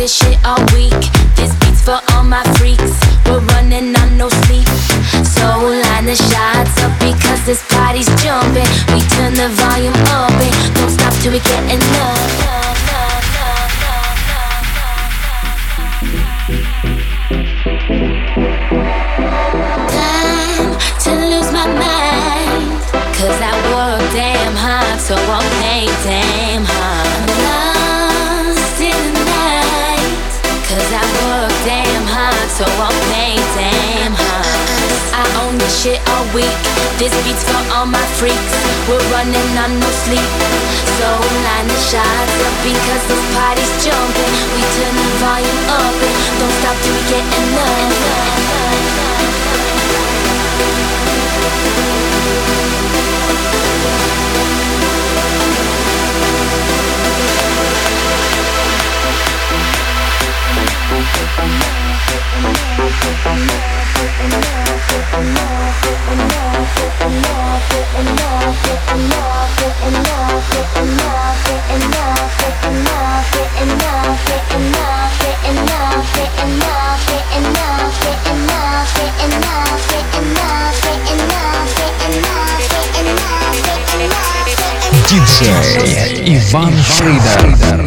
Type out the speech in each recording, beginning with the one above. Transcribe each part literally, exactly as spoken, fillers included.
this shit all week. This beat's for all my freaks. We're running on no sleep. So line the shots up because this party's jumping. We turn the volume up and don't stop till we get enough. Time to lose my mind, cause I work damn hard, so I'll pay damn hard. I'm lost in the night, cause I work damn hard, so I'll pay damn hard. I own this shit all week. This beat's for all my freaks. We're running on no sleep. So line the shots up because this party's jumping. We turn the volume up and don't stop till we get enough. Диджей Иван Шейдер.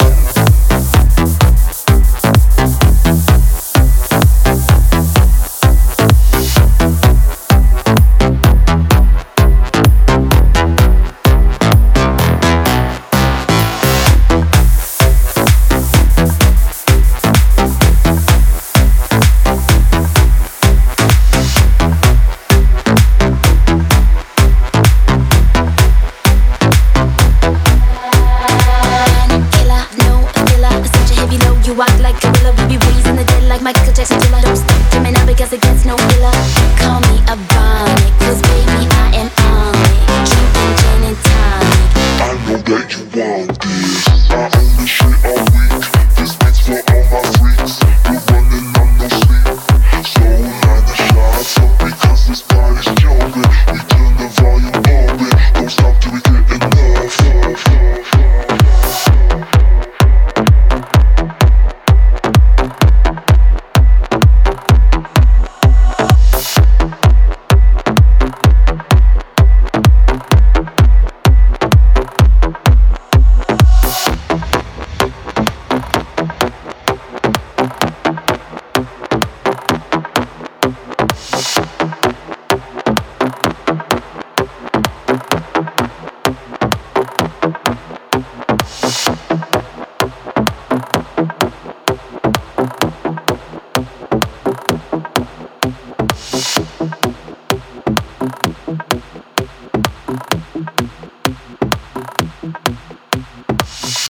Michael Jackson till I don't stop dreaming now because it gets no iller. Call me a bonnet, cause baby I am on it. Drinking gin and tonic. I know that you want this.